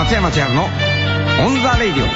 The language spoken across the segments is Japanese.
松山千春のオンザレイディ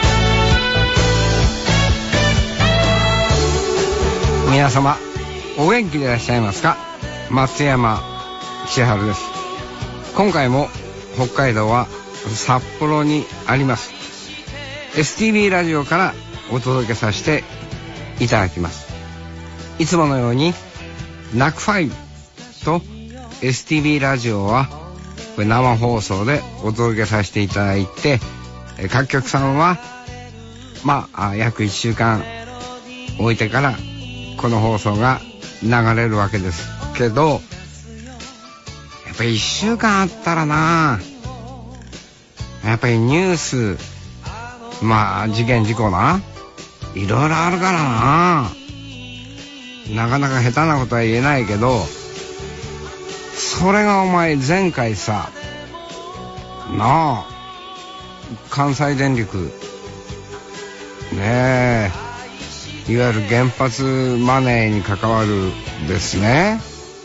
オ。皆様お元気でいらっしゃいますか。松山千春です。今回も北海道は札幌にあります STB ラジオからお届けさせていただきます。いつものようにナックファイブと STB ラジオはこれ生放送でお届けさせていただいて、各局さんは約1週間置いてからこの放送が流れるわけですけど、やっぱり1週間あったらな、やっぱりニュース事件事故ないろいろあるからなかなか下手なことは言えないけど、それがお前前回さなあ、関西電力ねえ、いわゆる原発マネーに関わるですね。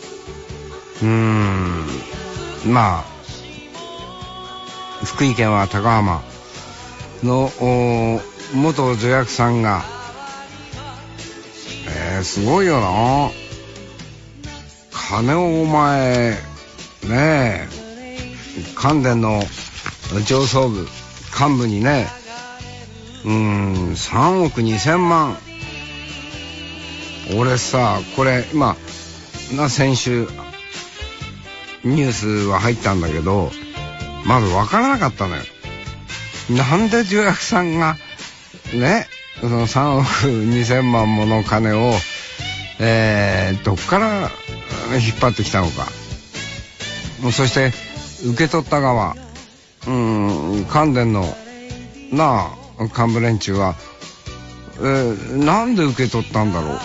福井県は高浜の元助役さんがすごいよな。金をお前ねえ、関電の上層部幹部にね、3億2000万。俺さ、これ先週ニュースは入ったんだけど、まず分からなかったのよ。なんで助役さんがね、その3億2000万もの金をどっから引っ張ってきたのか。そして受け取った側、関電の幹部連中は、なんで受け取ったんだろ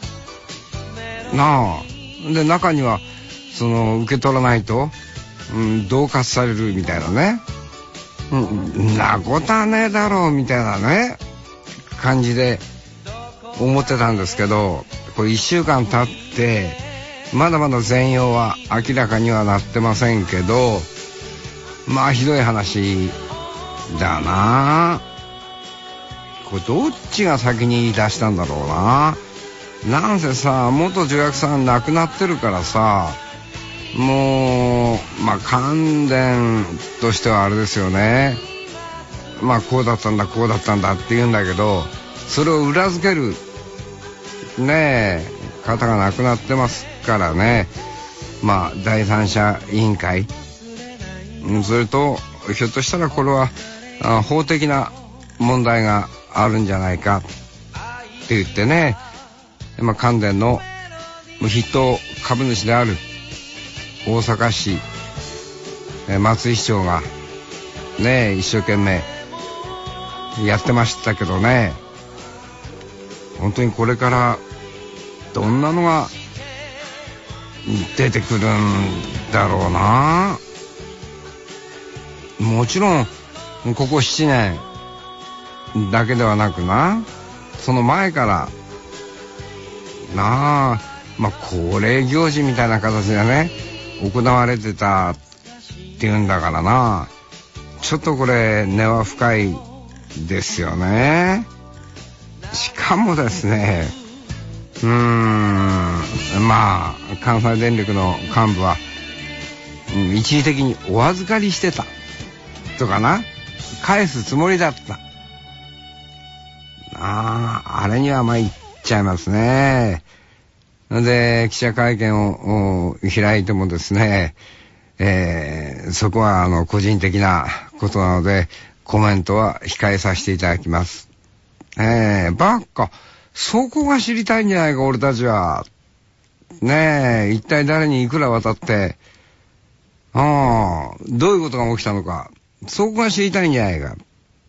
うで、中にはその受け取らないと、恫喝されるみたいなね、なことはねえだろうみたいなね感じで思ってたんですけど、これ1週間経ってまだまだ全容は明らかにはなってませんけど、ひどい話だな。これどっちが先に言い出したんだろうな。なんせさ、元助役さん亡くなってるからさ、もう関電としてはあれですよね、こうだったんだこうだったんだって言うんだけど、それを裏付けるね方が亡くなってますからね。第三者委員会、それとひょっとしたらこれは法的な問題があるんじゃないかって言ってね、関電の筆頭株主である大阪市松井市長がね一生懸命やってましたけどね、本当にこれからどんなのが出てくるんだろうな。もちろんここ7年だけではなくその前から恒例行事みたいな形でね行われてたっていうんだからちょっとこれ根は深いですよね。しかもですね、関西電力の幹部は、一時的にお預かりしてたとか返すつもりだった。あれには参っちゃいますね。で、記者会見を開いてもですね、そこは個人的なことなのでコメントは控えさせていただきます。バカ、そこが知りたいんじゃないか俺たちは。一体誰にいくら渡って、どういうことが起きたのか、そこが知りたいんじゃないか。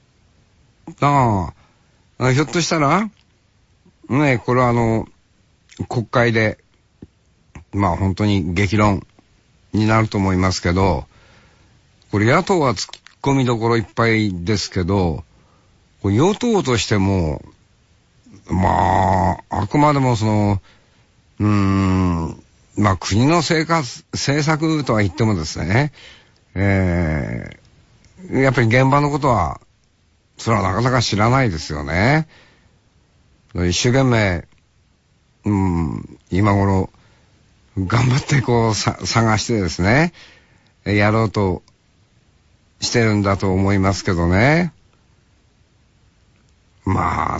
ひょっとしたらこれは国会で本当に激論になると思いますけど、これ野党は突っ込みどころいっぱいですけど、与党としてもあくまでも国の政策とは言ってもですね、 やっぱり現場のことは、それはなかなか知らないですよね。一生懸命、今頃、頑張ってこう探してですね、やろうとしてるんだと思いますけどね。まあ、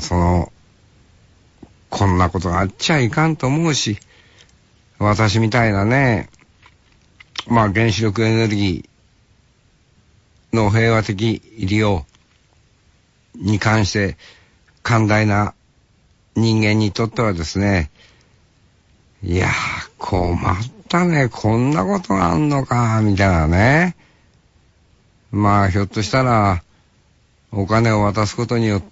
こんなことがあっちゃいかんと思うし、私みたいなね、まあ原子力エネルギーの平和的利用に関して寛大な人間にとってはですね、いやー、困ったね、こんなことがあんのか、みたいなね。まあ、ひょっとしたら、お金を渡すことによって、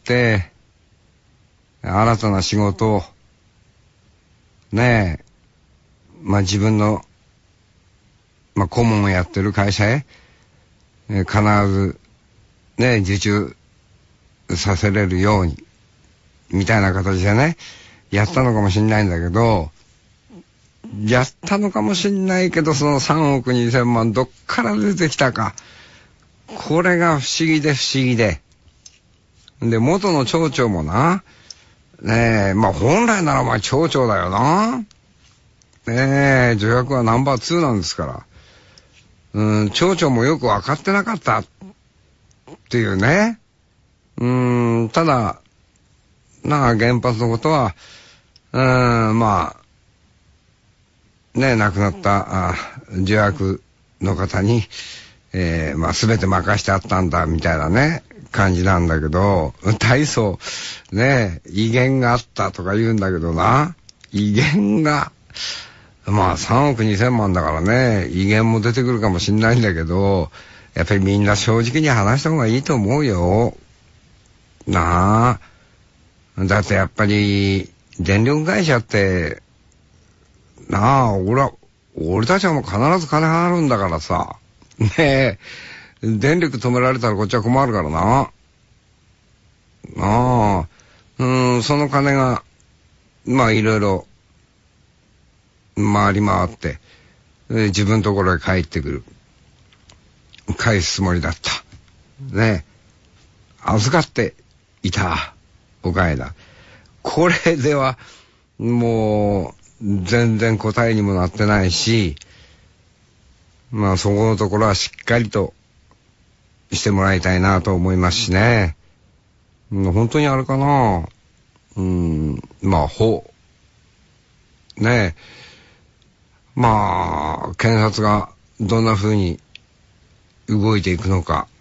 新たな仕事を、ねえ、まあ自分の、まあ顧問をやってる会社へ、必ず、ね、受注させれるように、みたいな形でね、やったのかもしんないんだけど、やったのかもしんないけど、その3億2000万どっから出てきたか。これが不思議で不思議で。で、元の町長もな、ねえ、まあ本来ならお前町長だよな。ねえ、助役はナンバー2なんですから。町長もよく分かってなかったっていうね。ただ、原発のことは、まあ、ね、亡くなった助役の方に、まあ全て任してあったんだみたいなね、感じなんだけど、大層、ね、威厳があったとか言うんだけどな、威厳が、まあ3億2000万だからね、威厳も出てくるかもしんないんだけど、やっぱりみんな正直に話した方がいいと思うよ。なあ。だってやっぱり、電力会社って、なあ、俺たちはもう必ず金払うんだからさ。ねえ、電力止められたらこっちは困るからな。ああ、その金が、まあいろいろ、回り回って、自分のところへ帰ってくる。返すつもりだった。ねえ、預かっていたお金だ。これでは、もう、全然答えにもなってないし、まあそこのところはしっかりとしてもらいたいなと思いますしね。本当にあれかな。まあねえ、まあ検察がどんな風に動いていくのか。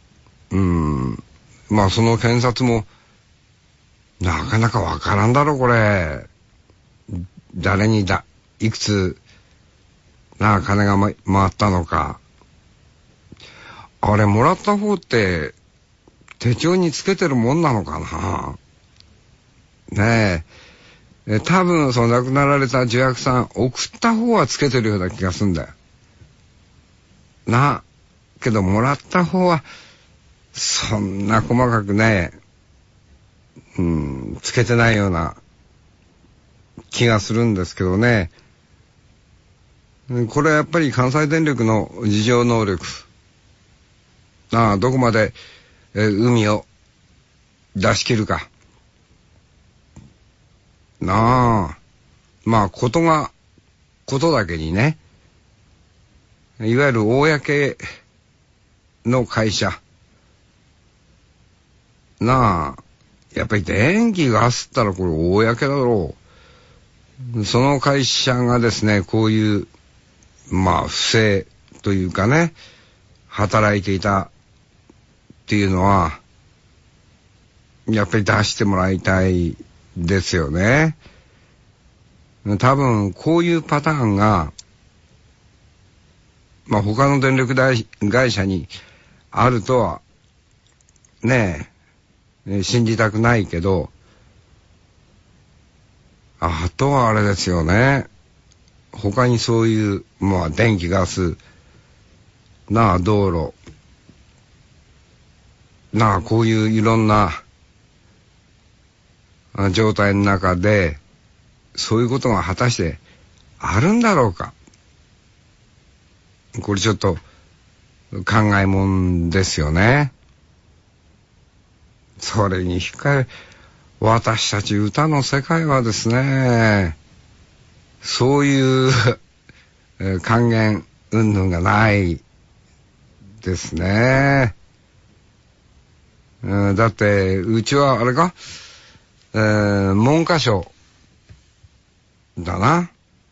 まあその検察もなかなかわからんだろこれ。誰にいくつ金が回ったのか。あれもらった方って手帳につけてるもんなのかな。ねえ、多分その亡くなられた助役さん送った方はつけてるような気がすんだよ。けどもらった方はそんな細かくね、つけてないような気がするんですけどね。これはやっぱり関西電力の自浄能力。どこまで、海を出し切るか。まあことだけにね、いわゆる公の会社。やっぱり電気ガスったらこれ公だろう。その会社がですね、こういう、まあ不正というかね、働いていたっていうのは、やっぱり出してもらいたいですよね。多分こういうパターンが、まあ他の電力会社にあるとは、ねえ、信じたくないけど、あとはあれですよね。他にそういう、まあ電気ガス、道路、こういういろんな状態の中で、そういうことが果たしてあるんだろうか。これちょっと、 考えもんですよね。それに控え、私たち歌の世界はですね、そういう還元云々がないですね。だってうちはあれか、文科省だな。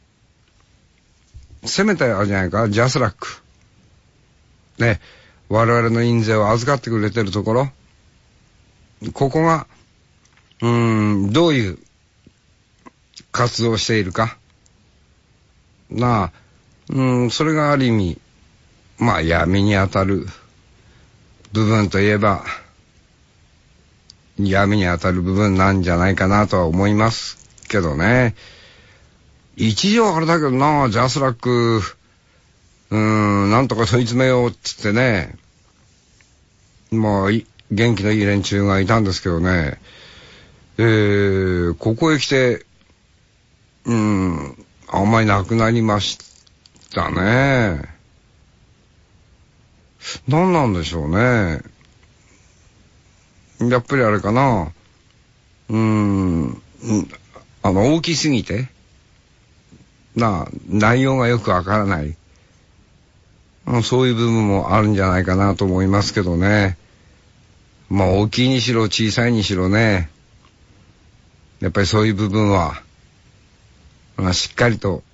せめてあれじゃないか、ジャスラックね、我々の印税を預かってくれてるところ、ここがどういう活動をしているかなあ、それがある意味まあ闇に当たる部分といえば闇に当たる部分なんじゃないかなとは思いますけどね。一時はあれだけどな、ジャスラックなんとか問い詰めようっつってね、まあ元気のいい連中がいたんですけどね、ここへ来てあんまりなくなりましたね。何なんでしょうね。やっぱりあれかな、大きすぎて内容がよくわからない、そういう部分もあるんじゃないかなと思いますけどね。まあ大きいにしろ小さいにしろね、やっぱりそういう部分は、しっかりと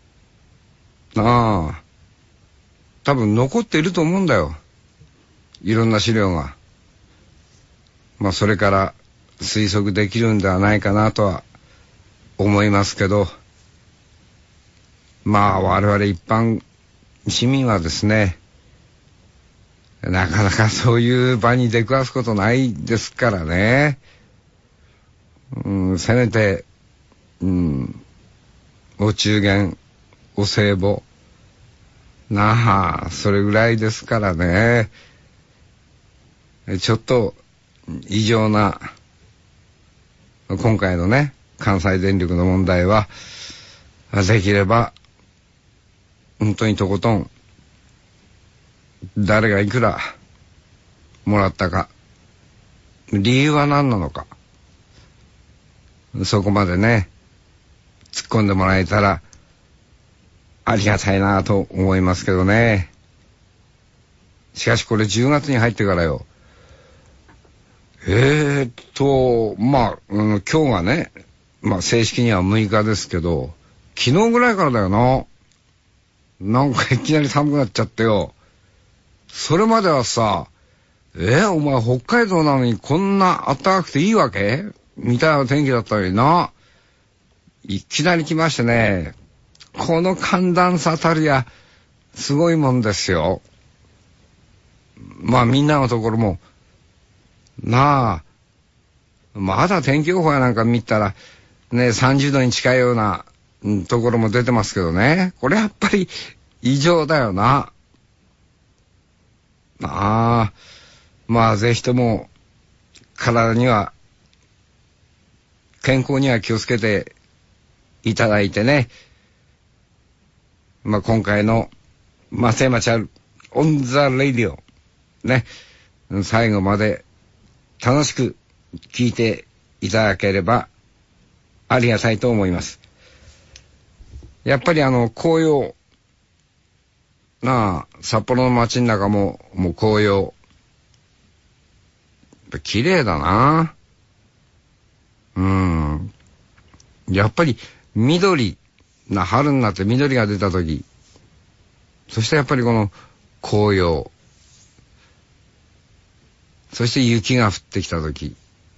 多分残っていると思うんだよ、いろんな資料が。まあそれから推測できるんではないかなとは思いますけど、まあ我々一般市民はですね、なかなかそういう場に出くわすことないですからね。せめてお中元お歳暮それぐらいですからね。ちょっと異常な今回のね関西電力の問題はできれば本当にとことん誰がいくらもらったか、理由は何なのか、そこまでね突っ込んでもらえたらありがたいなと思いますけどね。しかしこれ10月に入ってからよ、まあ、今日がね、まあ正式には6日ですけど、昨日ぐらいからだよな。なんかいきなり寒くなっちゃってよ。それまではさ、お前北海道なのにこんな暖かくていいわけみたいな天気だったのにな。いきなり来ましてね、この寒暖差たるやすごいもんですよ。まあみんなのところもまだ天気予報やなんか見たらね30度に近いようなところも出てますけどね、これやっぱり異常だよな。まあぜひとも体には健康には気をつけていただいてね、まあ今回の松山チャルオンザレイディオね、最後まで楽しく聞いていただければありがたいと思います。やっぱり紅葉札幌の街の中ももう紅葉やっぱ綺麗だな。やっぱり緑春になって緑が出た時、そしてやっぱりこの紅葉、そして雪が降ってきた時、や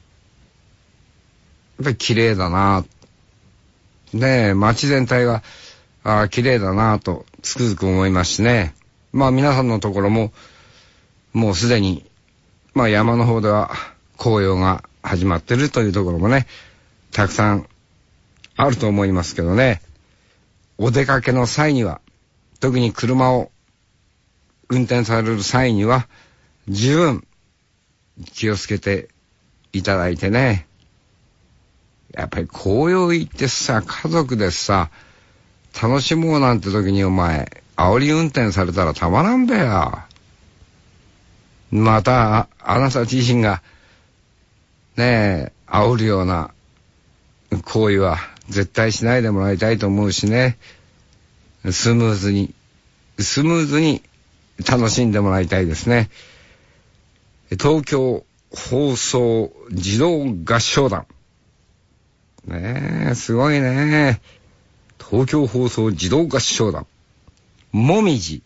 っぱり綺麗だな。ねえ、街全体が綺麗だなとつくづく思いますしね。まあ皆さんのところももうすでにまあ山の方では紅葉が始まってるというところもねたくさんあると思いますけどね。お出かけの際には、特に車を運転される際には十分気をつけていただいてね。やっぱり紅葉行ってさ、家族でさ楽しもうなんて時にお前煽り運転されたらたまらんべや。 またあなた自身がね煽るような行為は絶対しないでもらいたいと思うしね、スムーズに楽しんでもらいたいですね。東京放送児童合唱団ねえ、すごいね。東京放送児童合唱団もみじ。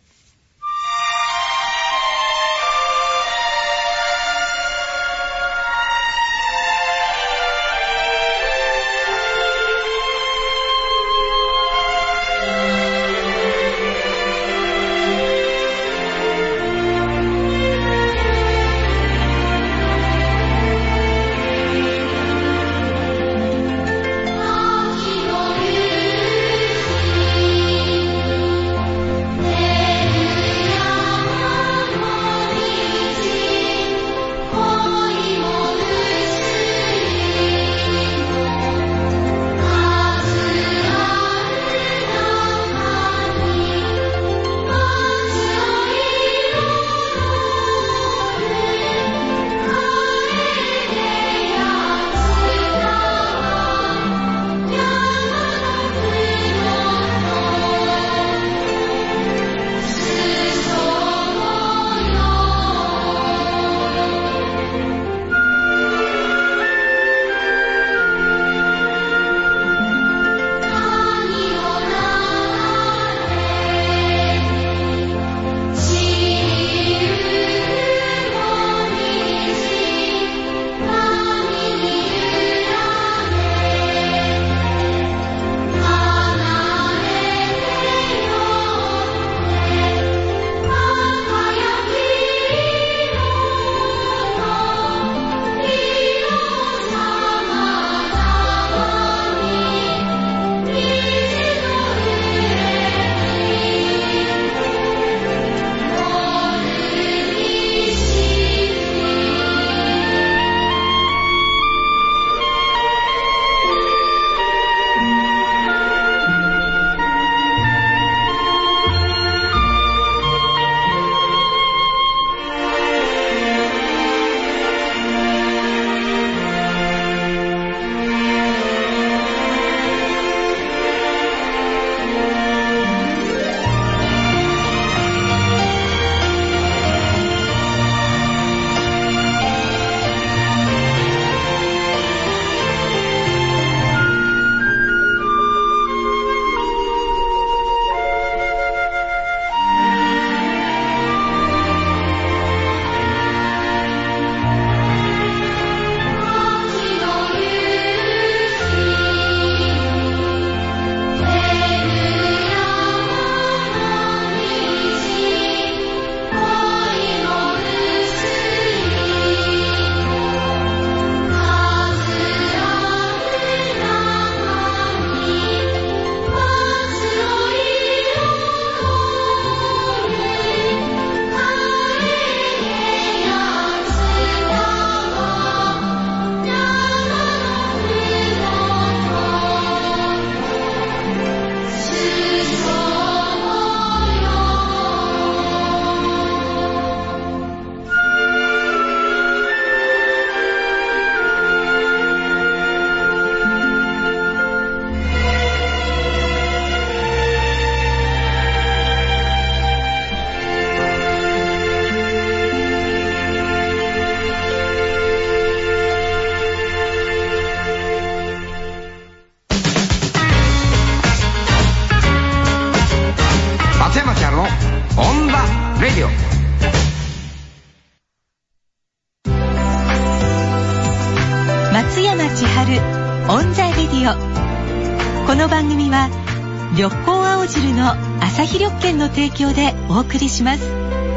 松山千春オンザレディオ。この番組は緑光青汁の朝日緑券の提供でお送りします。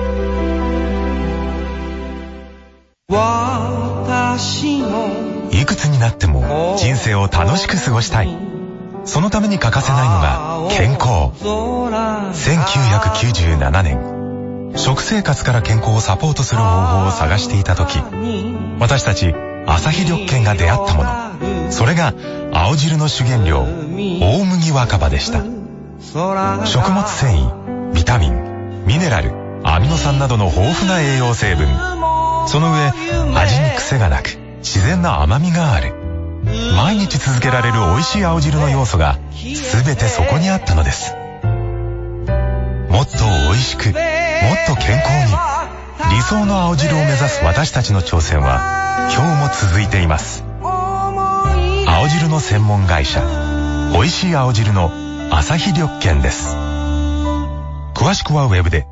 いくつになっても人生を楽しく過ごしたい。そのために欠かせないのが健康。1997年、食生活から健康をサポートする方法を探していた時、私たち朝日緑券が出会ったもの、それが青汁の主原料、大麦若葉でした。食物繊維、ビタミン、ミネラル、アミノ酸などの豊富な栄養成分、 その上、味に癖がなく自然な甘みがある。毎日続けられる美味しい青汁の要素が全てそこにあったのです。もっと美味しく、もっと健康に、理想の青汁を目指す私たちの挑戦は今日も続いています。青汁の専門会社、美味しい青汁のアサヒ緑健です。詳しくはウェブで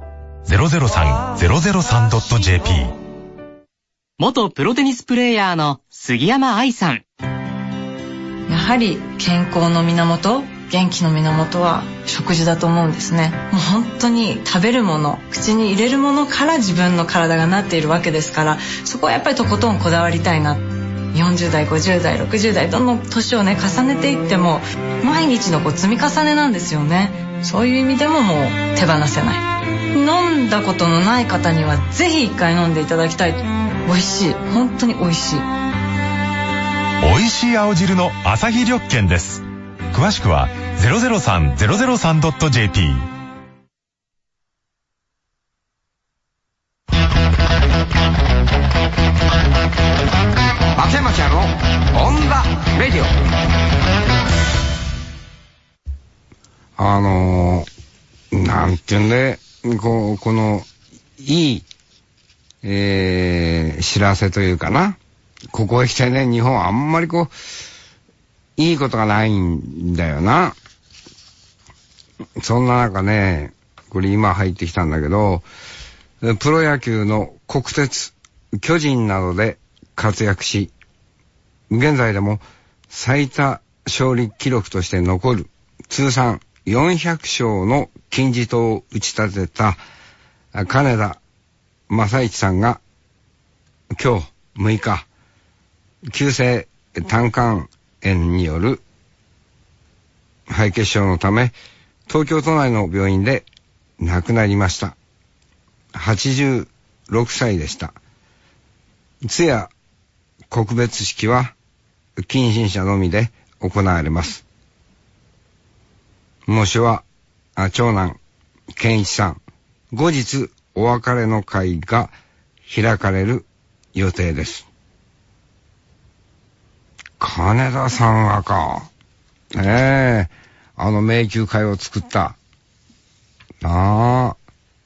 003-003.jp。 元プロテニスプレーヤーの杉山愛さん。 やはり健康の源、元気の源は食事だと思うんですね。もう本当に食べるもの、口に入れるものから自分の体がなっているわけですから、そこはやっぱりとことんこだわりたいな。40代、50代、60代、どんどん年をね重ねていっても毎日の積み重ねなんですよね。そういう意味でももう手放せない。飲んだことのない方にはぜひ一回飲んでいただきたい。美味しい、本当に美味しい。 美味しい青汁のアサヒ緑健です。詳しくは 003-003.jp。 松山ちゃんのオンザレディオ。なんていうんで、このいい、知らせというかな。ここへ来てね、日本あんまりいいことがないんだよな。そんな中ね、これ今入ってきたんだけど、プロ野球の国鉄、巨人などで活躍し、現在でも最多勝利記録として残る通算400勝の金字塔を打ち立てた金田正一さんが今日6日、急性胆管炎による肺血症のため東京都内の病院で亡くなりました。86歳でした。通夜告別式は近親者のみで行われます。喪主は長男健一さん。後日お別れの会が開かれる予定です。金田さんはか。迷宮会を作った。ま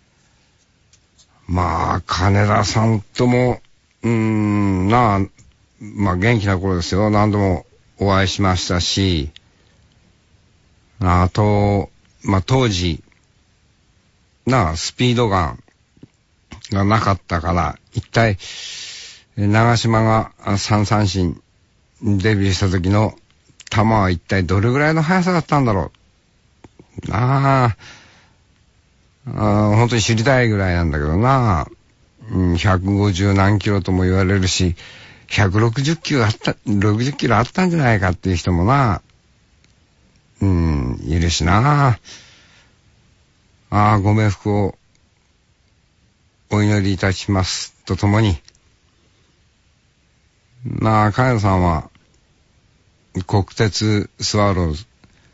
あ、金田さんとも、元気な頃ですよ。何度もお会いしましたし、あと、当時、スピードガンがなかったから、一体、長嶋が3三振デビューした時の球は一体どれぐらいの速さだったんだろう。本当に知りたいぐらいなんだけどな。150何キロとも言われるし、160キロあったんじゃないかっていう人もいるしな。ご冥福をお祈りいたしますとともに、金田さんは国鉄スワローズ、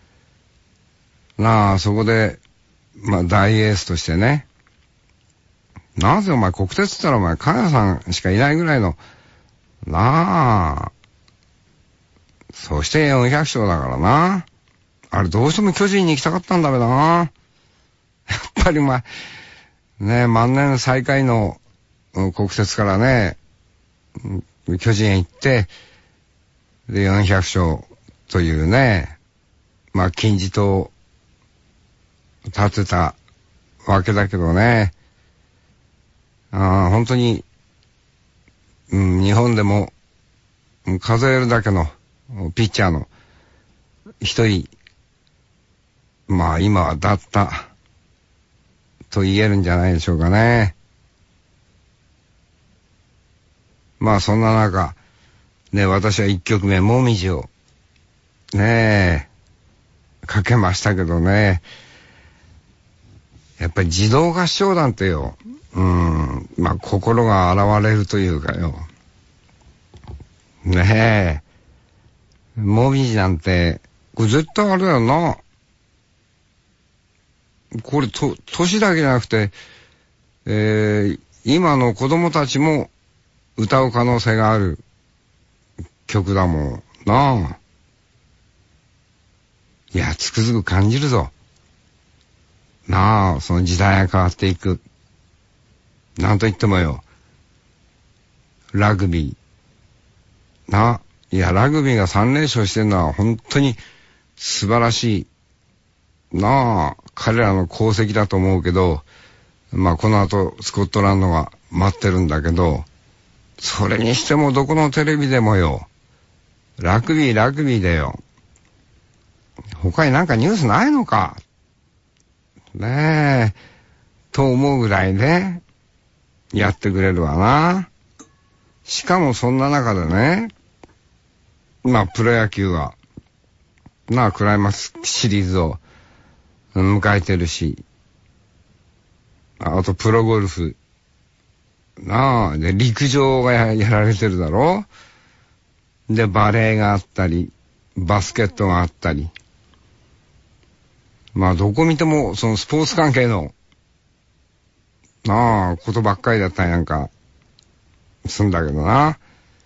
そこで大エースとしてね、なぜお前国鉄って言ったらお前金田さんしかいないぐらいのそして400勝だからな。あれどうしても巨人に行きたかったんだべな。やっぱり万年最下位の国鉄からね、巨人へ行って、で、400勝というね、金字塔を立てたわけだけどね、本当に、日本でも数えるだけのピッチャーの一人、今はだったと言えるんじゃないでしょうかね。そんな中、私は1曲目、もみじを、かけましたけどね。やっぱり児童合唱団ってよ、心が洗われるというかよ。もみじなんて、これ絶対あれだよな。これ年だけじゃなくて、今の子供たちも歌う可能性がある曲だもんなあ。いや、つくづく感じるぞ。なあ、その時代が変わっていく。なんと言ってもよ、ラグビー。なあ、いや、ラグビーが3連勝してるのは本当に素晴らしい。なあ、彼らの功績だと思うけど、まあこの後スコットランドが待ってるんだけど、それにしてもどこのテレビでもよ、ラグビーだよ。他になんかニュースないのかねえ、と思うぐらいね、やってくれるわな。しかもそんな中でね、まあプロ野球は、なあクライマックスシリーズを迎えてるし、あとプロゴルフ、なあ、で陸上が やられてるだろ。でバレーがあったり、バスケットがあったり、まあどこ見てもそのスポーツ関係のなあことばっかりだったんやんかすんだけどな。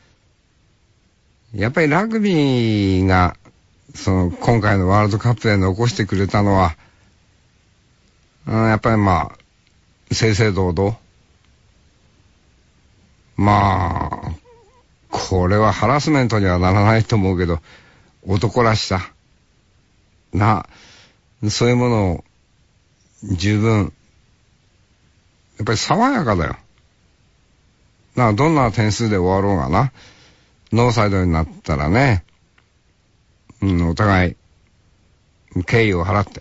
やっぱりラグビーがその今回のワールドカップで残してくれたのは、やっぱりまあ正々堂々、まあこれはハラスメントにはならないと思うけど、男らしさな、そういうものを十分、やっぱり爽やかだよな。どんな点数で終わろうがな、ノーサイドになったらね、お互い敬意を払って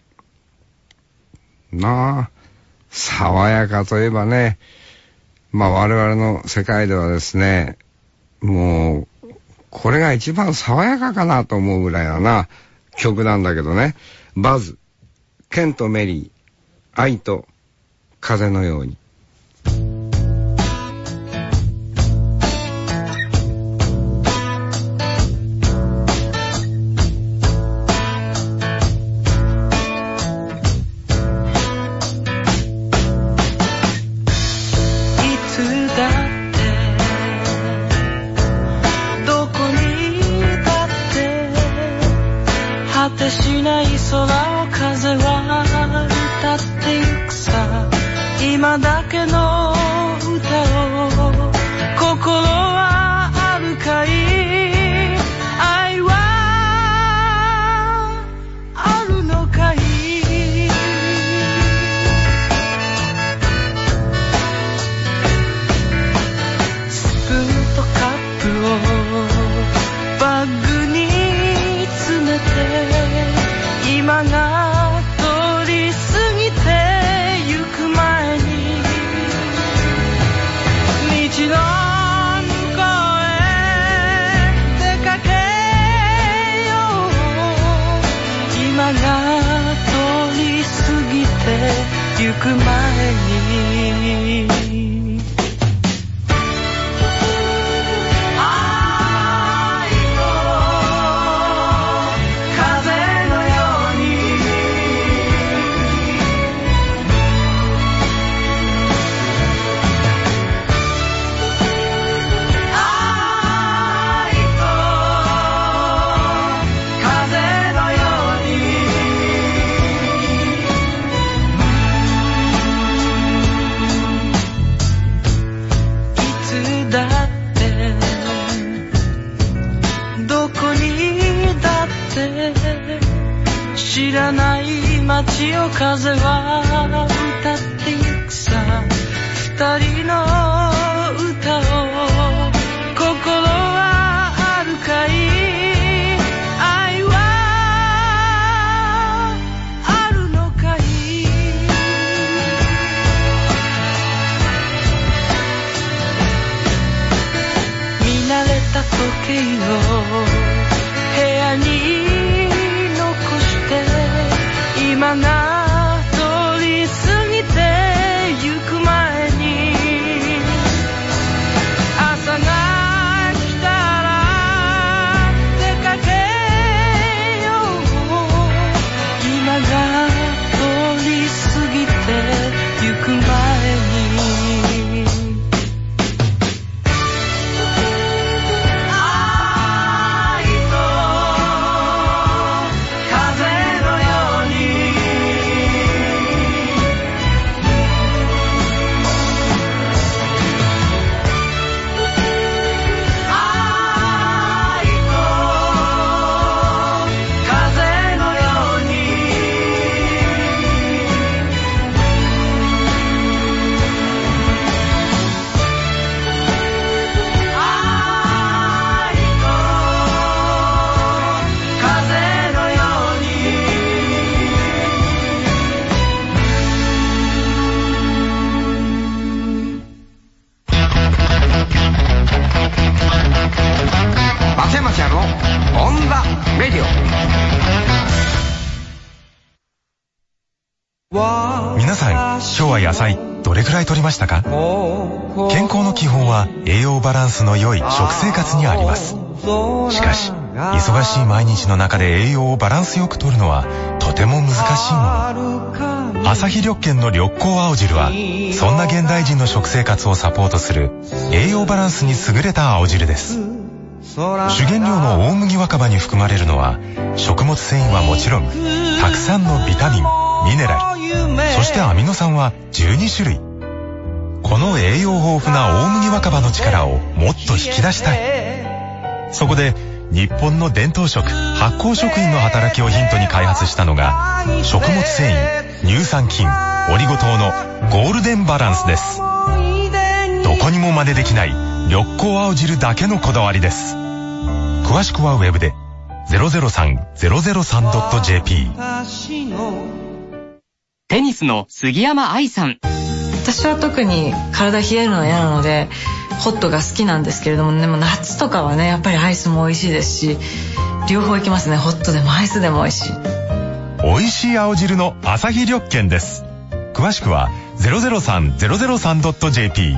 なあ、爽やかといえばね、まあ我々の世界ではですね、もうこれが一番爽やかかなと思うぐらいだな曲なんだけどね。バズ、ケンとメリー、愛と風のように。 今だけの歌を心はあるかい、愛はあるのかい、スプーンとカップをバッグに詰めて、今が通り過ぎて道の向こうへ出かけよう、今が通り過ぎてゆく前に。知らない街を風は歌ってゆくさ、二人の歌を心はあるかい、愛はあるのかい、見慣れた時計を部屋に今が通り過ぎてゆく前に、 町屋のオンザレディオ。皆さん、今日は野菜どれくらい摂りましたか？健康の基本は栄養バランスの良い食生活にあります。しかし、忙しい毎日の中で栄養をバランスよく摂るのはとても難しいもの。朝日緑健の緑光青汁は、そんな現代人の食生活をサポートする栄養バランスに優れた青汁です。主原料の大麦若葉に含まれるのは、食物繊維はもちろん、たくさんのビタミン、ミネラル、そしてアミノ酸は12種類。この栄養豊富な大麦若葉の力をもっと引き出したい。そこで、日本の伝統食、発酵食品の働きをヒントに開発したのが、食物繊維、乳酸菌、オリゴ糖のゴールデンバランスです。どこにも真似できない緑光青汁だけのこだわりです。詳しくはウェブで 003-003.jp。 テニスの杉山愛さん。 私は特に体冷えるのは嫌なのでホットが好きなんですけれども、でも夏とかはね、やっぱりアイスも美味しいですし、両方いきますね。ホットでもアイスでも美味しい。 美味しい青汁の朝日緑健です。詳しくは 003-003.jp。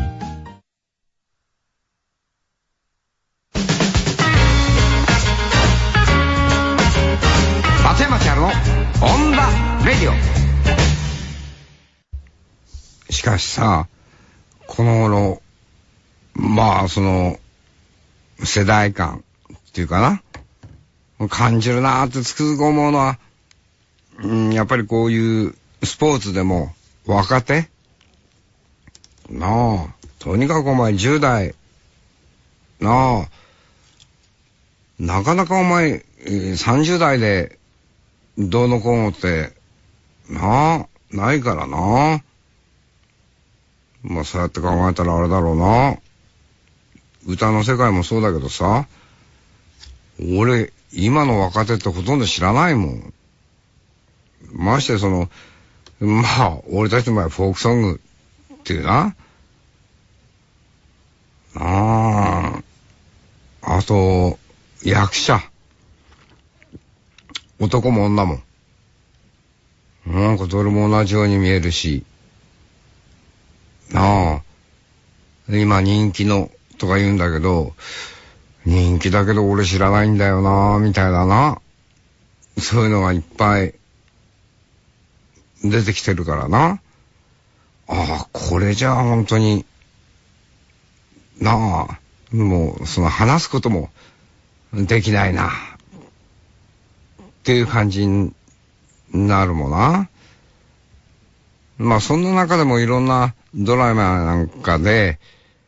松山千春のオンザレディオ。しかしさ、この頃、まあその世代間っていうかな、感じるなーってつくづく思うのは、やっぱりこういうスポーツでも若手なあ、とにかくお前10代なあ、なかなかお前30代でどうのこうのってなあ、ないからな。まあそうやって考えたらあれだろうな。歌の世界もそうだけどさ、俺今の若手ってほとんど知らないもん。ましてその、まあ俺たちの場合はフォークソングっていうな。あと役者、男も女もなんかどれも同じように見えるしなあ、今人気のとか言うんだけど、人気だけど俺知らないんだよなみたいだな、そういうのがいっぱい出てきてるからな。ああ、これじゃあ本当になあ、もうその話すこともできないなっていう感じになるもんな。まあそんな中でもいろんなドラマなんかで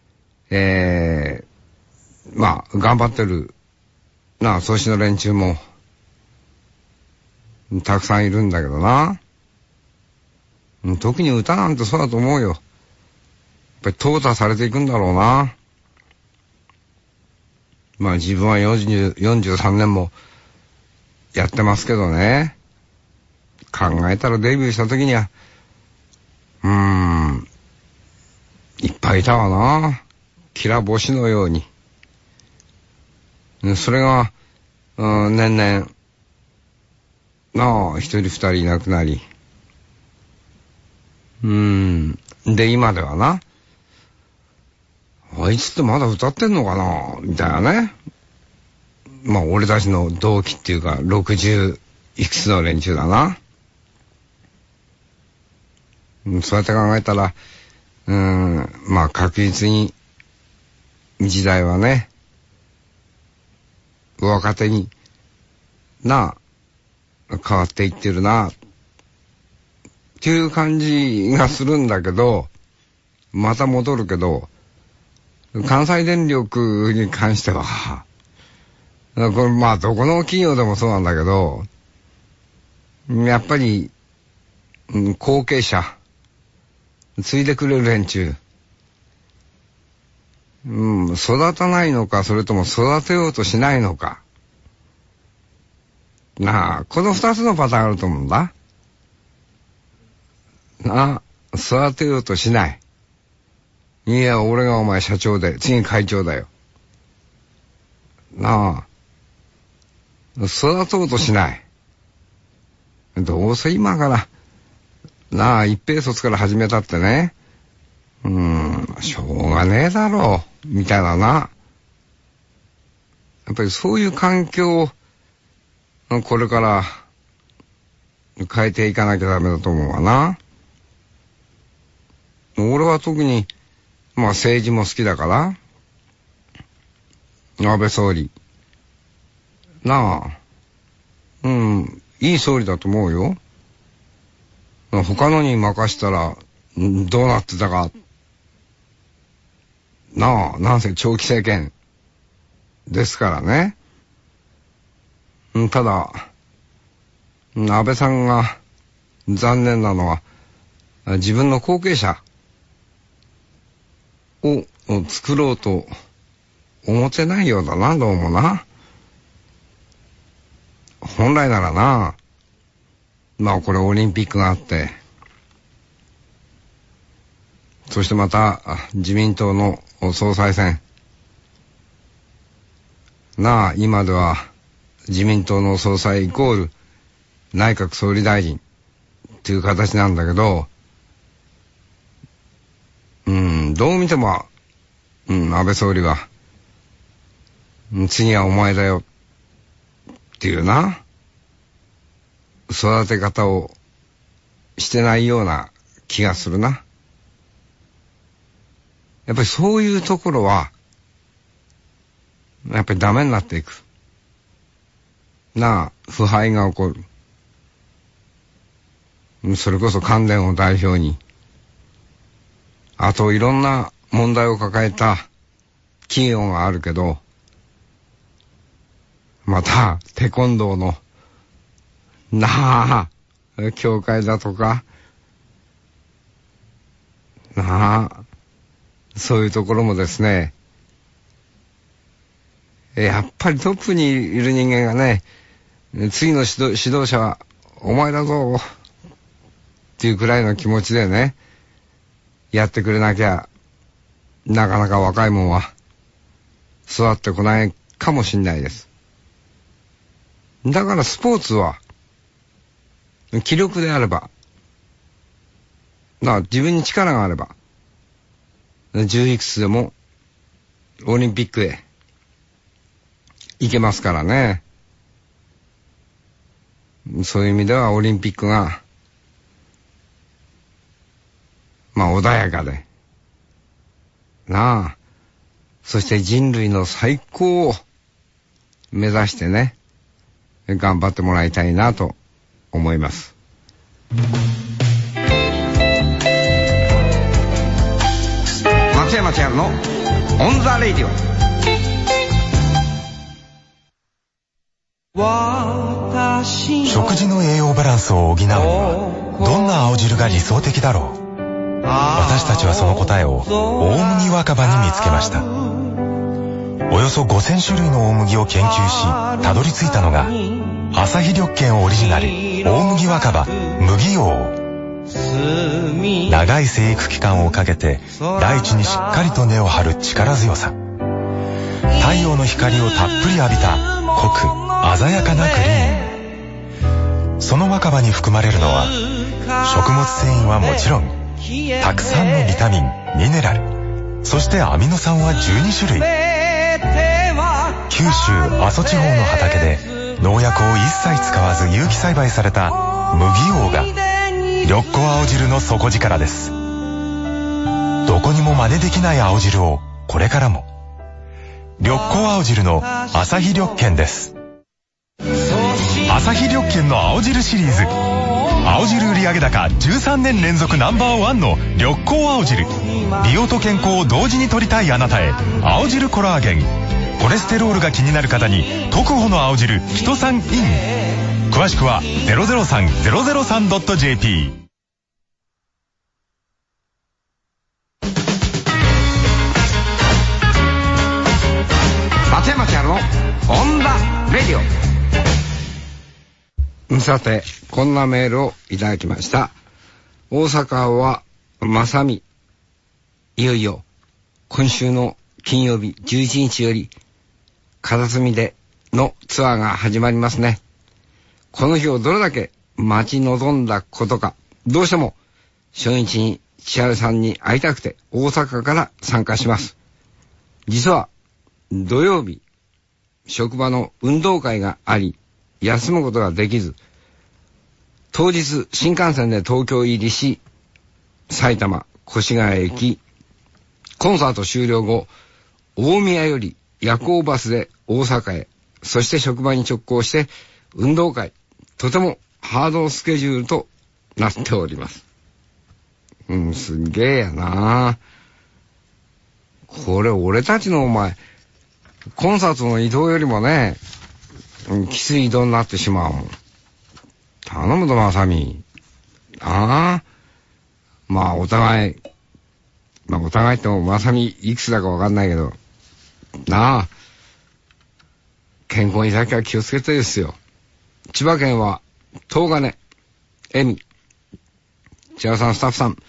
まあ頑張ってるなあ、創始の連中もたくさんいるんだけどな。特に歌なんてそうだと思うよ。やっぱり淘汰されていくんだろうな。まあ自分は43年もやってますけどね。考えたらデビューした時にはいっぱいいたわな。きら星のように。それが、年々、なあ、一人二人いなくなり。で、今ではな、あいつってまだ歌ってんのかなみたいなね。まあ、俺たちの同期っていうか、60いくつの連中だな。そうやって考えたら、まあ確実に時代はね、若手に変わっていってるなっていう感じがするんだけど、また戻るけど、関西電力に関してはこれまあどこの企業でもそうなんだけど、やっぱり後継者継いでくれる連中、育たないのか、それとも育てようとしないのかなあ、この二つのパターンあると思うんだなあ。育てようとしない、いや俺がお前社長で次会長だよなあ、 育とうとしない。どうせ今から一平卒から始めたってね、しょうがねえだろうみたいなな。やっぱりそういう環境をこれから変えていかなきゃダメだと思うわな。俺は特に政治も好きだから、安倍総理いい総理だと思うよ。他のに任したらどうなってたかなんせ長期政権ですからね。ただ安倍さんが残念なのは自分の後継者を作ろうと思ってないようだな、どうもな。本来ならな、これオリンピックがあって、そしてまた自民党の総裁選今では自民党の総裁イコール内閣総理大臣っていう形なんだけど、どう見ても安倍総理は次はお前だよっていう育て方をしてないような気がするな。やっぱりそういうところはやっぱりダメになっていく腐敗が起こる。それこそ関電を代表に、あといろんな問題を抱えた企業があるけど、またテコンドーの協会だとかそういうところもですね、やっぱりトップにいる人間がね、次の指導者はお前だぞっていうくらいの気持ちでね、やってくれなきゃなかなか若いもんは育ってこないかもしんないです。だからスポーツは気力であれば、自分に力があれば10いくつでもオリンピックへ行けますからね。そういう意味ではオリンピックが穏やかでそして人類の最高を目指してね、頑張ってもらいたいなと思います。松山千春のオンザレイディオ。 食事の栄養バランスを補うにはどんな青汁が理想的だろう。私たちはその答えを大麦若葉に見つけました。およそ5000種類の大麦を研究したどり着いたのが朝日緑健オリジナル大麦若葉麦王。長い生育期間をかけて大地にしっかりと根を張る力強さ、太陽の光をたっぷり浴びた濃く鮮やかなグリーン。その若葉に含まれるのは食物繊維はもちろん、たくさんのビタミン、ミネラル、そしてアミノ酸は12種類。九州阿蘇地方の畑で農薬を一切使わず有機栽培された麦王が緑子青汁の底力です。どこにも真似できない青汁をこれからも。緑子青汁の朝日緑健です。朝日緑健の青汁シリーズ、青汁売上高13年連続ナンバーワンの緑光青汁。美容と健康を同時に取りたいあなたへ、青汁コラーゲン。コレステロールが気になる方に特保の青汁キトサンイン。詳しくは 003-003.jp。 松山千春のオンザレディオ。さて、こんなメールをいただきました。大阪はまさみ、いよいよ今週の金曜日11日より片隅でのツアーが始まりますね。この日をどれだけ待ち望んだことか、どうしても初日に千春さんに会いたくて大阪から参加します。実は土曜日、職場の運動会があり、休むことができず、当日新幹線で東京入りし、埼玉越谷駅、コンサート終了後、大宮より夜行バスで大阪へ、そして職場に直行して運動会、とてもハードスケジュールとなっております。すんげえやな。これ俺たちのお前、コンサートの移動よりもね、きつい移動になってしまうもん。頼むぞ、まさみ。まあお互いってもまさみいくつだかわかんないけど、なあ、健康にだけは気をつけてですよ。千葉県は東金、恵美、千葉さん、スタッフさん、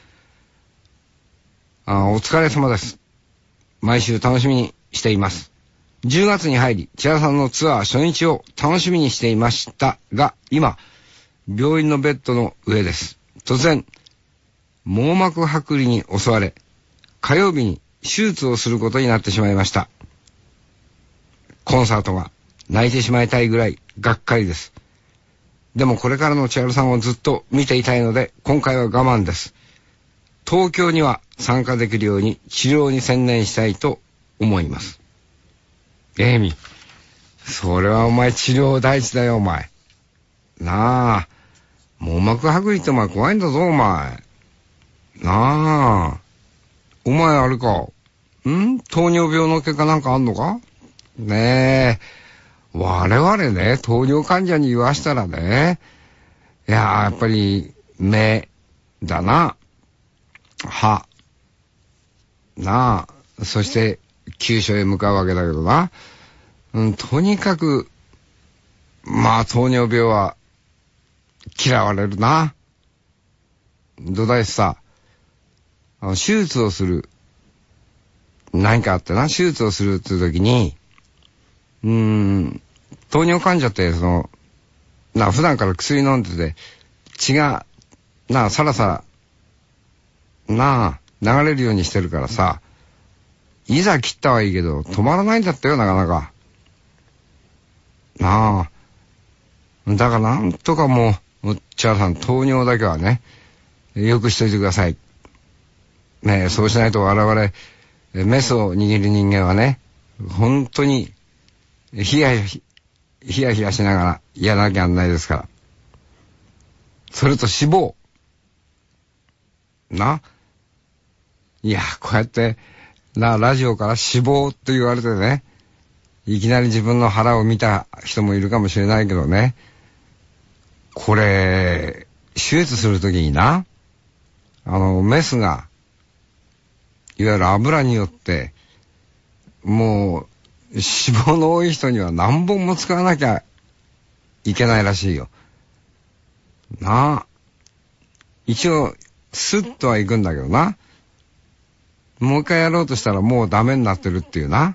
お疲れ様です。毎週楽しみにしています。10月に入り、千葉さんのツアー初日を楽しみにしていましたが、今病院のベッドの上です。突然網膜剥離に襲われ、火曜日に手術をすることになってしまいました。コンサートが泣いてしまいたいぐらいがっかりです。でもこれからの千春さんをずっと見ていたいので、今回は我慢です。東京には参加できるように治療に専念したいと思います。エイミ、それはお前治療第一だよ、お前。なあ、網膜剥離ってお前怖いんだぞ、お前。なあ、お前あれか、糖尿病の結果なんかあんのかねえ、我々ね、糖尿患者に言わしたらね、やっぱり目だな、歯なあ、そして急所へ向かうわけだけどな、とにかくまあ糖尿病は嫌われるな。どだいさ、手術をする、何かあってな、手術をするっていう時に、糖尿患者って普段から薬飲んでて血がさらさら流れるようにしてるからさ、いざ切ったはいいけど止まらないんだったよ、なかなか。だからなんとかもう千原さん、糖尿だけはねよくしといてくださいね。そうしないと我々メスを握る人間はね、本当にヒヤヒヤしながらやらなきゃなんないですから。それと脂肪いや、こうやってラジオから脂肪って言われてね、いきなり自分の腹を見た人もいるかもしれないけどね、これ手術するときにメスがいわゆる油によってもう脂肪の多い人には何本も使わなきゃいけないらしいよ。一応スッとは行くんだけどな、もう一回やろうとしたらもうダメになってるっていうな。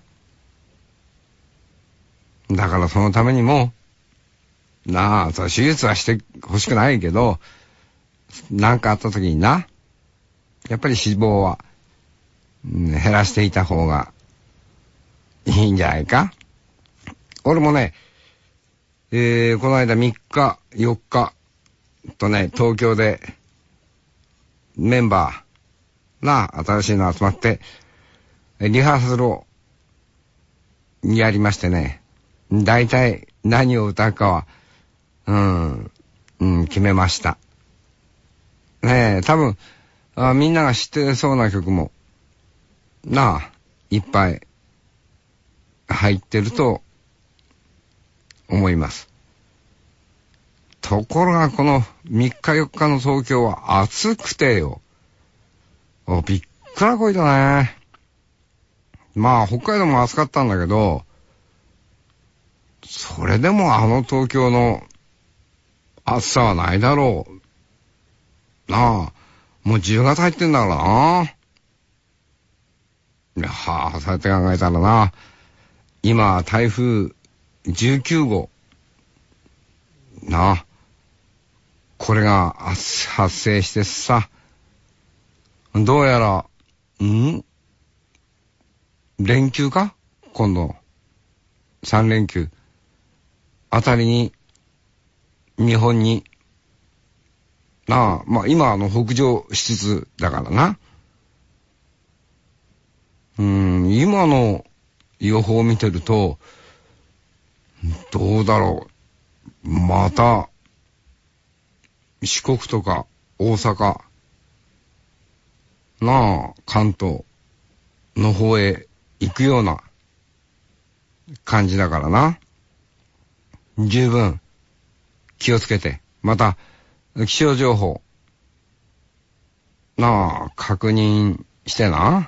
だからそのためにも手術はしてほしくないけど、なんかあった時にやっぱり脂肪は、減らしていた方がいいんじゃないか。俺もね、この間3日4日とね、東京でメンバー新しいの集まってリハーサルをやりましてね、だいたい何を歌うかは決めましたね。多分みんなが知ってそうな曲もいっぱい入ってると思います。ところがこの3日4日の東京は暑くてよ、びっくらこいだね。北海道も暑かったんだけど、それでも東京の暑さはないだろうもう10月入ってんだからそうやって考えたら今台風 19号。なあ。これが発生してさ。どうやら、連休か？今度。3連休。あたりに、日本に、なあ、まあ今北上しつつだからな。今の予報を見てると、どうだろう。また、四国とか大阪、なあ、関東の方へ行くような感じだからな。十分気をつけて、また気象情報、なあ、確認してな。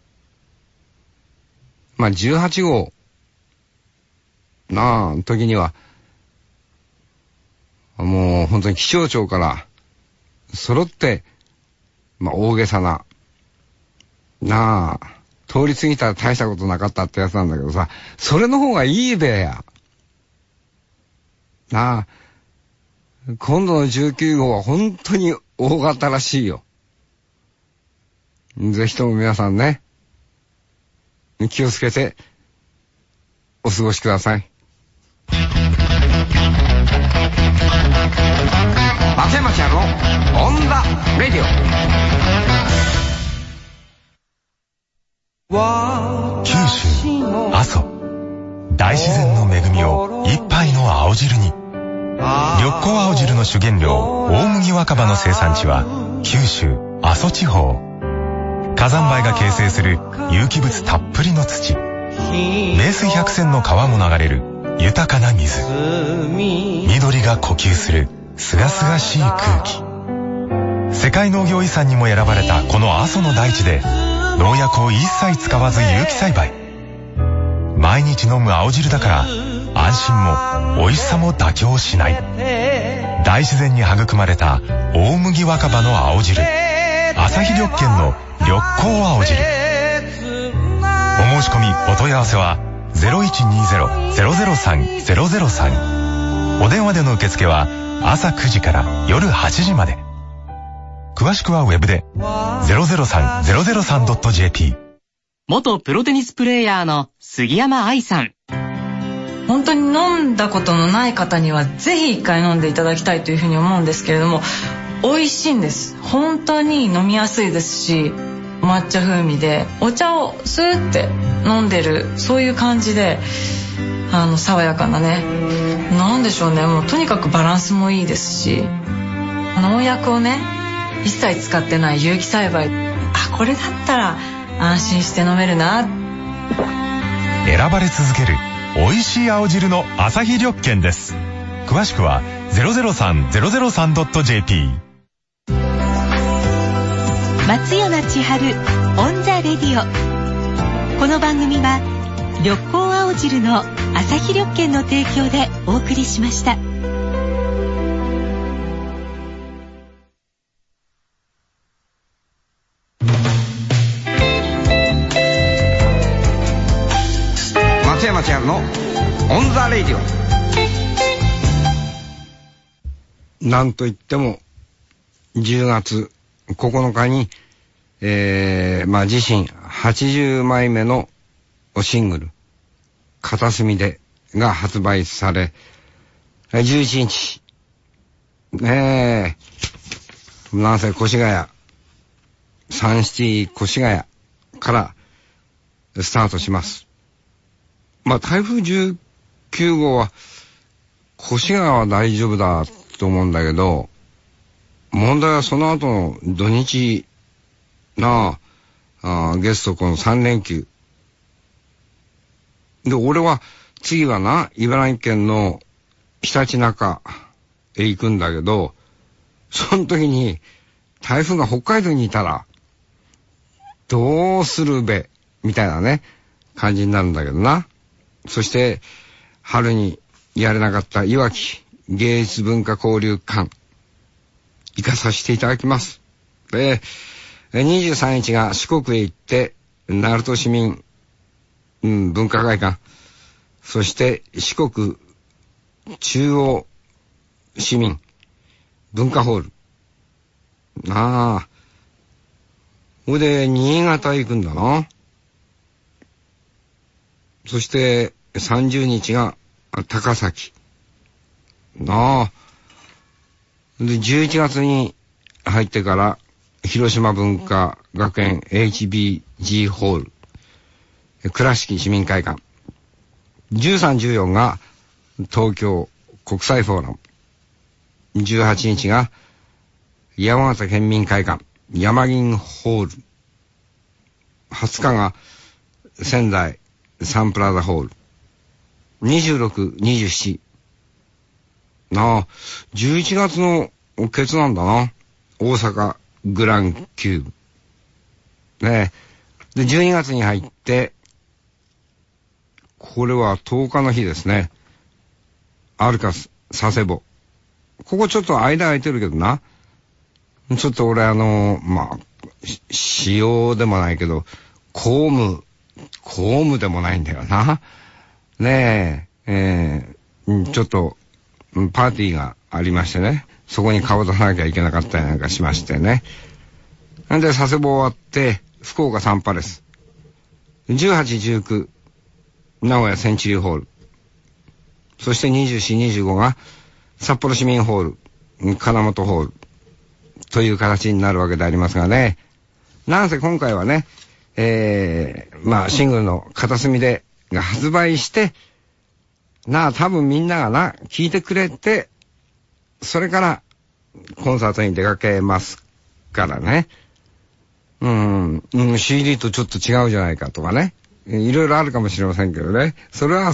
まあ、18号、なあ、時には、もう本当に気象庁から揃って、まあ大げさな、なあ、通り過ぎたら大したことなかったってやつなんだけどさ、それの方がいいべや。なあ、今度の19号は本当に大型らしいよ。ぜひとも皆さんね、気をつけてお過ごしください。松山千春のオンザレディオ。 九州阿蘇、大自然の恵みを一杯の青汁に。緑光青汁の主原料大麦若葉の生産地は九州阿蘇地方。火山灰が形成する有機物たっぷりの土、名水百選の川も流れる豊かな水、緑が呼吸するすがすがしい空気。世界農業遺産にも選ばれたこの阿蘇の大地で農薬を一切使わず有機栽培。毎日飲む青汁だから安心も美味しさも妥協しない。大自然に育まれた大麦若葉の青汁、朝日緑見の緑光青汁。お申し込みお問い合わせは 0120-003-003。お電話での受付は朝9時から夜8時まで。詳しくはウェブで 003-003.jp。 元プロテニスプレーヤーの杉山愛さん。 本当に飲んだことのない方にはぜひ一回飲んでいただきたいというふうに思うんですけれども、美味しいんです。本当に飲みやすいですし、抹茶風味でお茶をスーって飲んでる、そういう感じで爽やかなね、なんでしょうね、もうとにかくバランスもいいですし、農薬をね一切使ってない有機栽培、これだったら安心して飲めるな。 選ばれ続ける美味しい青汁の朝日緑見です。詳しくは 003-003.jp。 松山千春オンザレディオ。この番組は緑光青汁の朝日緑見の提供でお送りしました。 松山千春のオンザレディオ。なんといっても10月9日に、自身80枚目のシングル片隅でが発売され、11日なんせ越谷サンシティ越谷からスタートします。台風19号は越谷は大丈夫だと思うんだけど、問題はその後の土日なゲストこの3連休で、俺は次はな茨城県のひたちなかへ行くんだけど、その時に台風が北海道にいたらどうするべみたいなね感じになるんだけどな。そして春にやれなかったいわき芸術文化交流館行かさせていただきます。で、23日が四国へ行って鳴門市民、文化会館、 そして四国中央市民文化ホール。これで新潟行くんだな。そして30日が高崎。で、11月に入ってから広島文化学園 HBG ホール。倉敷市民会館。13、14が東京国際フォーラム。18日が山形県民会館山銀ホール。20日が仙台サンプラザホール。26、27。11月のケツなんだな。大阪グランキューブ。ねえ。で、12月に入って、これは10日の日ですね。アルカス、佐世保。ここちょっと間空いてるけどな。ちょっと俺仕様でもないけど、公務でもないんだよな。ねえ、ちょっと、パーティーがありましてね。そこに顔出さなきゃいけなかったりなんかしましてね。なんで佐世保終わって、福岡サンパレス。18、19、名古屋センチュリーホール。そして24、25が札幌市民ホール、金本ホール。という形になるわけでありますがね。なんせ今回はね、シングルの片隅でが発売して、多分みんなが聞いてくれて、それからコンサートに出かけますからね。CD とちょっと違うじゃないかとかね。いろいろあるかもしれませんけどね。それは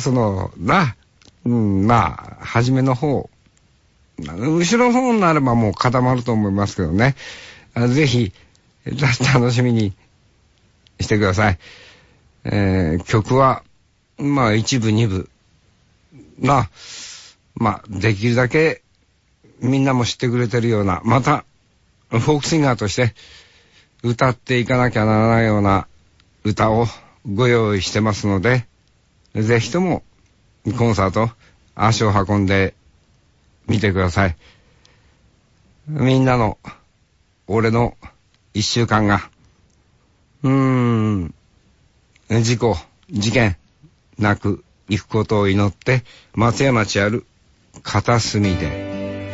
初めの方。後ろの方になればもう固まると思いますけどね。ぜひ、楽しみにしてください。曲は、一部、二部。できるだけみんなも知ってくれてるような、また、フォークシンガーとして歌っていかなきゃならないような歌をご用意してますので、ぜひともコンサート足を運んでみてください。みんなの、俺の一週間が、事故、事件なく行くことを祈って、松山町ある片隅で。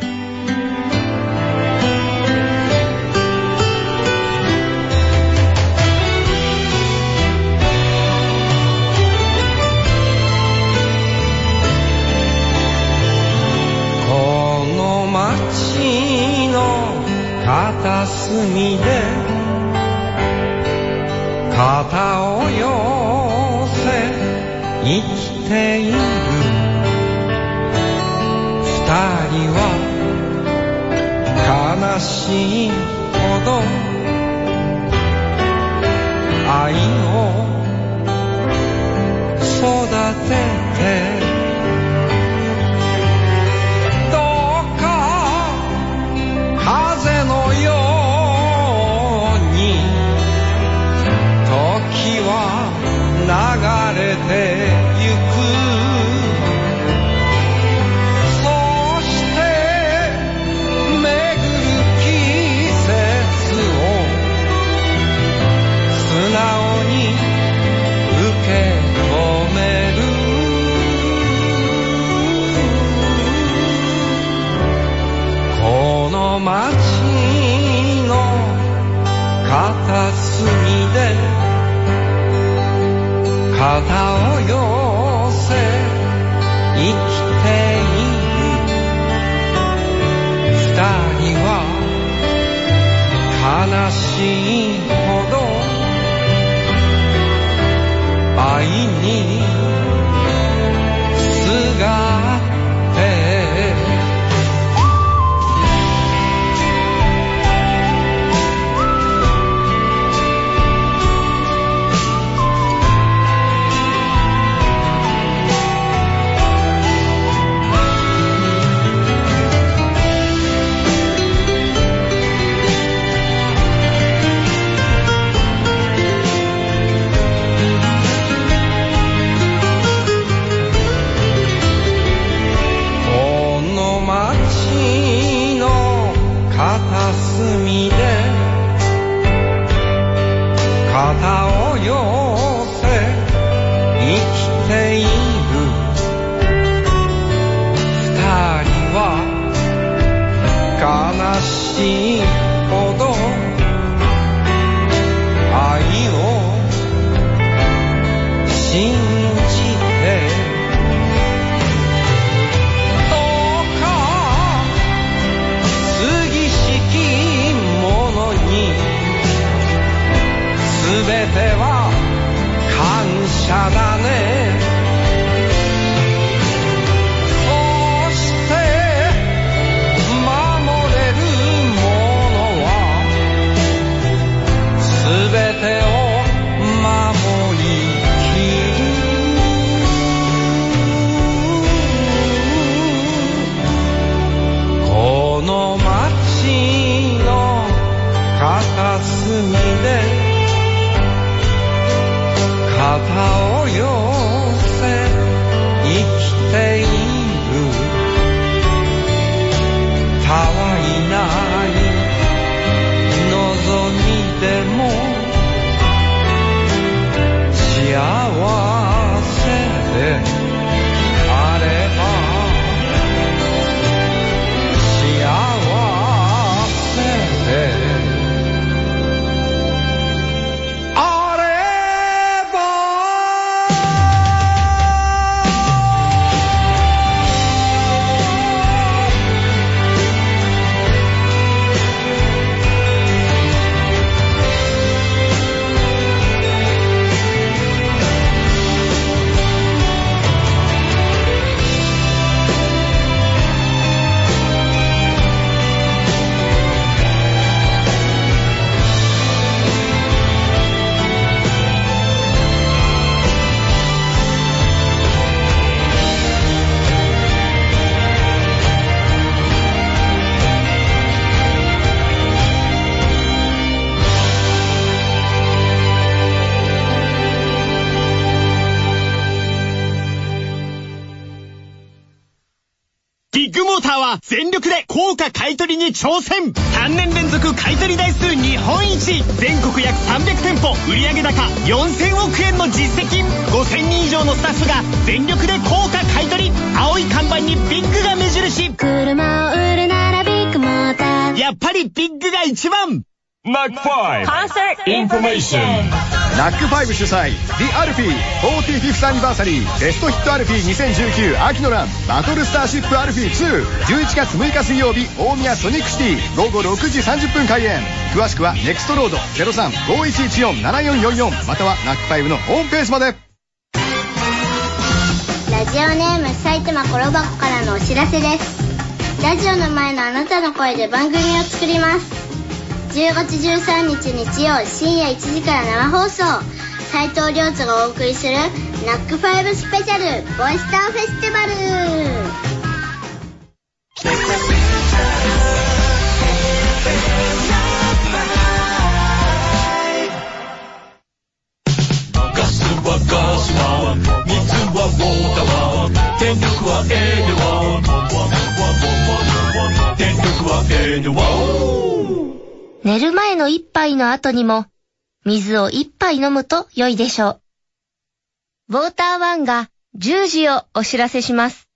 片隅で肩を寄せ生きている二人は悲しいほど愛を育てて風のように時は流れてゆくそして巡る季節を素直に受け止めるこの街の片隅で肩を寄せ生きている二人は悲しいほど愛にすがってしいほど愛を信じてどうか過しきものに全ては感謝だね。そして守れるものは全てを守りきる。この街の片隅で肩を寄せ生きている。たわいない望みでも幸せであれば幸せでビッグモーターは全力で高価買取に挑戦。3年連続買取台数日本一、全国約300店舗、売上高4000億円の実績。5000人以上のスタッフが全力で高価買取。青い看板にビッグが目印。 車を売るならビッグモーター。 やっぱりビッグが一番。 NAC5 Concert Information。 NAC5 主催 The アルフィー 45th アニバーサリーベストヒットアルフィー2019秋のランバトルスターシップアルフィー2 11月6日水曜日大宮ソニックシティ午後6時30分開演。詳しくはネクストロード 03-5114-7444 または NAC5 のホームページまで。 ラジオネーム埼玉コロバコからのお知らせです。ラジオの前のあなたの声で番組を作ります。10月13日日曜深夜1時から生放送、斉藤亮太がお送りする NAC5 スペシャルボイスターフェスティバル。 ガスはガスは水はウォーターは電力はエネワ電力はエネワ。 寝る前の一杯の後にも水を一杯飲むと良いでしょう。ウォーターワンが10時をお知らせします。